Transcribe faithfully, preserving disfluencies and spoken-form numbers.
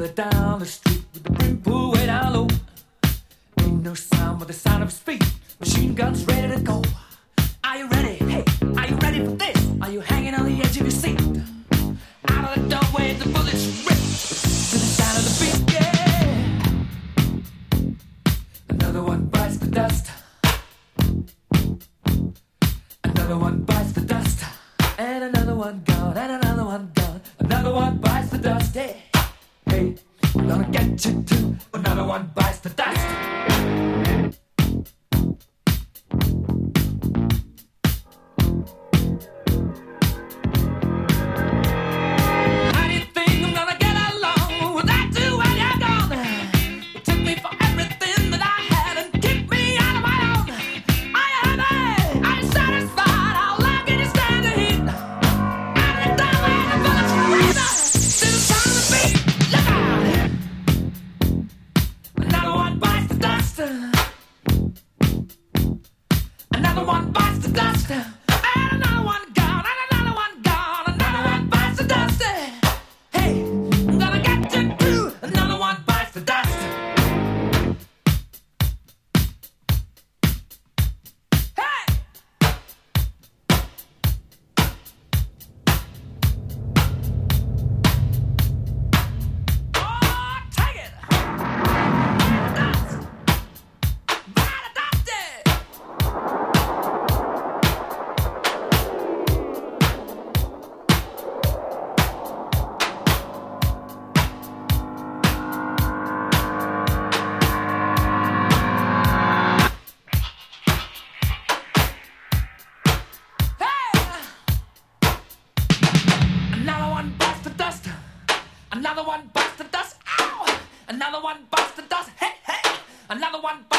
further down the street with the brim pulled way down low. Ain't no sound but the sound of his feet. Machine guns ready to go. Are you ready? Hey, are you ready for this? Are you hanging on the edge of your seat? Out of the doorway, the bullets rip to the sound of the beat. Yeah. Another one bites the dust. Another one bites the dust. And another one gone. And another one gone. Another one bites the dust. Hey, hey, I'm gonna get you too. Another one bites the dust. Another one bites the dust, and another one gone, and another one gone, another one bites the dust. Hey, I'm gonna get you too. Another one bites the dust. Hey, oh, take it. Dust. By the dusty. Another one bites the dust. Another one bites the dust. Ow! Another one bites the dust. Hey, hey! Another one bites